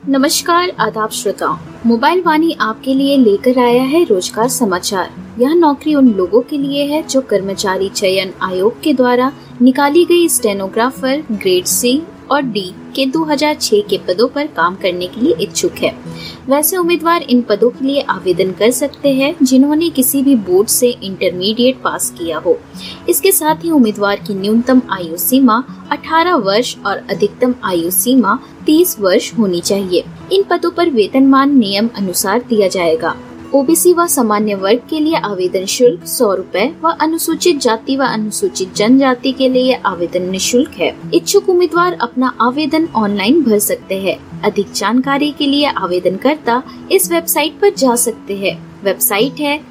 नमस्कार आदाब श्रोताओं, मोबाइल वाणी आपके लिए लेकर आया है रोजगार समाचार। यह नौकरी उन लोगों के लिए है जो कर्मचारी चयन आयोग के द्वारा निकाली गई स्टेनोग्राफर ग्रेड सी और डी के 2006 के पदों पर काम करने के लिए इच्छुक है। वैसे उम्मीदवार इन पदों के लिए आवेदन कर सकते हैं जिन्होंने किसी भी बोर्ड से इंटरमीडिएट पास किया हो। इसके साथ ही उम्मीदवार की न्यूनतम आयु सीमा 18 वर्ष और अधिकतम आयु सीमा 30 वर्ष होनी चाहिए। इन पदों पर वेतनमान नियम अनुसार दिया जाएगा। ओबीसी व सामान्य वर्ग के लिए आवेदन शुल्क 100 रुपए व अनुसूचित जाति व अनुसूचित जनजाति के लिए आवेदन निःशुल्क है। इच्छुक उम्मीदवार अपना आवेदन ऑनलाइन भर सकते हैं। अधिक जानकारी के लिए आवेदनकर्ता इस वेबसाइट पर जा सकते हैं। वेबसाइट है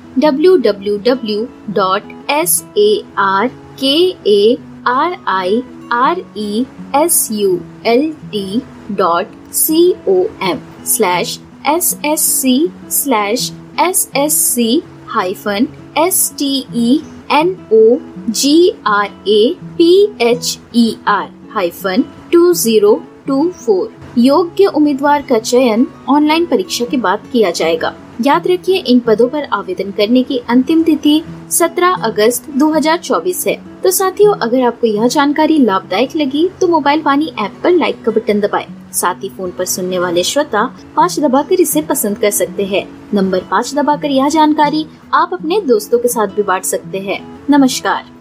www.sarc/ssc-stenograper-2024। योग्य उम्मीदवार का चयन ऑनलाइन परीक्षा के बाद किया जाएगा। याद रखिए, इन पदों पर आवेदन करने की अंतिम तिथि 17 अगस्त 2024 है। तो साथियों, अगर आपको यह जानकारी लाभदायक लगी तो मोबाइल वाणी ऐप पर लाइक का बटन दबाएं। साथ ही फोन पर सुनने वाले श्रोता 5 दबाकर इसे पसंद कर सकते हैं। नंबर 5 दबाकर यह जानकारी आप अपने दोस्तों के साथ भी बांट सकते हैं। नमस्कार।